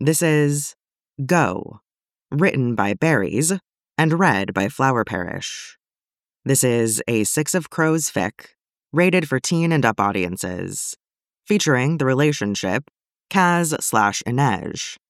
This is Go, written by Berries and read by Flower Parish. This is a Six of Crows fic, rated for teen and up audiences, featuring the relationship Kaz/Inej.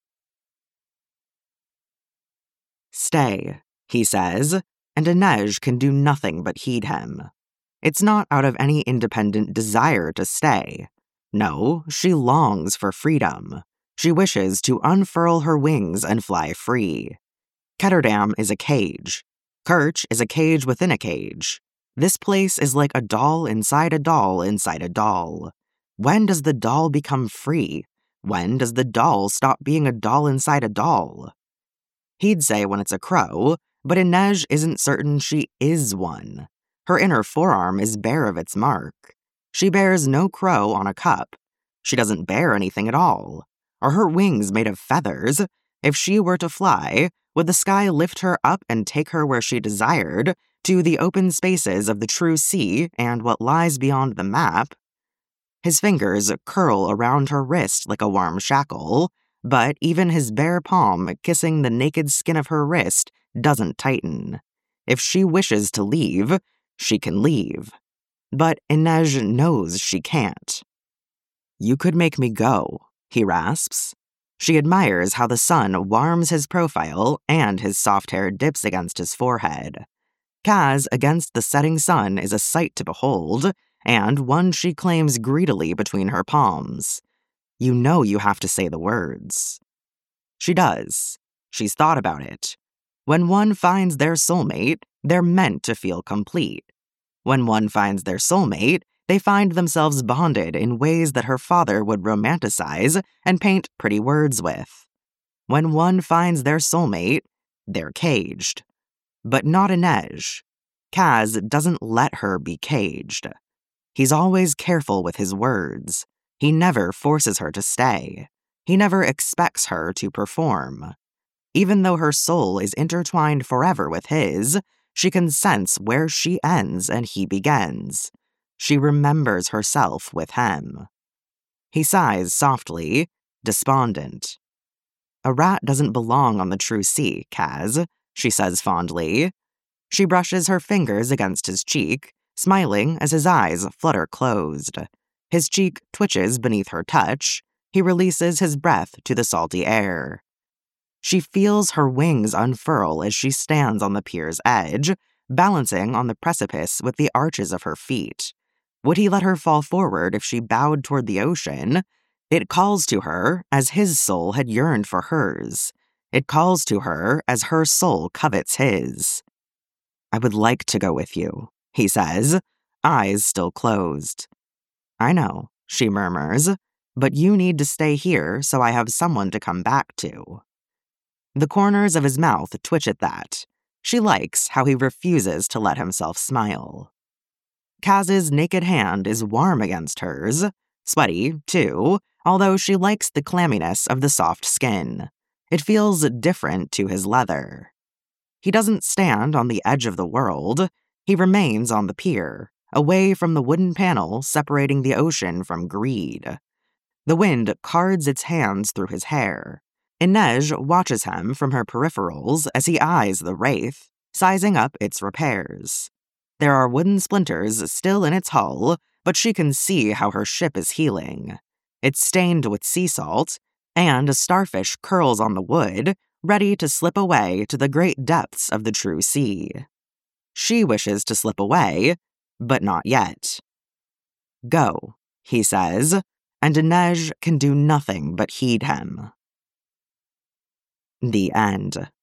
Stay, he says, and Inej can do nothing but heed him. It's not out of any independent desire to stay. No, she longs for freedom. She wishes to unfurl her wings and fly free. Ketterdam is a cage. Kerch is a cage within a cage. This place is like a doll inside a doll inside a doll. When does the doll become free? When does the doll stop being a doll inside a doll? He'd say when it's a crow, but Inej isn't certain she is one. Her inner forearm is bare of its mark. She bears no crow on a cup. She doesn't bear anything at all. Are her wings made of feathers? If she were to fly, would the sky lift her up and take her where she desired, to the open spaces of the true sea and what lies beyond the map? His fingers curl around her wrist like a warm shackle, but even his bare palm kissing the naked skin of her wrist doesn't tighten. If she wishes to leave, she can leave. But Inej knows she can't. You could make me go, he rasps. She admires how the sun warms his profile and his soft hair dips against his forehead. Kaz against the setting sun is a sight to behold, and one she claims greedily between her palms. You know you have to say the words. She does. She's thought about it. When one finds their soulmate, they're meant to feel complete. When one finds their soulmate, they find themselves bonded in ways that her father would romanticize and paint pretty words with. When one finds their soulmate, they're caged. But not Inej. Kaz doesn't let her be caged. He's always careful with his words. He never forces her to stay. He never expects her to perform. Even though her soul is intertwined forever with his, she can sense where she ends and he begins. She remembers herself with him. He sighs softly, despondent. A rat doesn't belong on the true sea, Kaz, she says fondly. She brushes her fingers against his cheek, smiling as his eyes flutter closed. His cheek twitches beneath her touch. He releases his breath to the salty air. She feels her wings unfurl as she stands on the pier's edge, balancing on the precipice with the arches of her feet. Would he let her fall forward if she bowed toward the ocean? It calls to her as his soul had yearned for hers. It calls to her as her soul covets his. I would like to go with you, he says, eyes still closed. I know, she murmurs, but you need to stay here so I have someone to come back to. The corners of his mouth twitch at that. She likes how he refuses to let himself smile. Kaz's naked hand is warm against hers, sweaty, too, although she likes the clamminess of the soft skin. It feels different to his leather. He doesn't stand on the edge of the world. He remains on the pier, away from the wooden panel separating the ocean from greed. The wind cards its hands through his hair. Inej watches him from her peripherals as he eyes the Wraith, sizing up its repairs. There are wooden splinters still in its hull, but she can see how her ship is healing. It's stained with sea salt, and a starfish curls on the wood, ready to slip away to the great depths of the true sea. She wishes to slip away, but not yet. Go, he says, and Inej can do nothing but heed him. The end.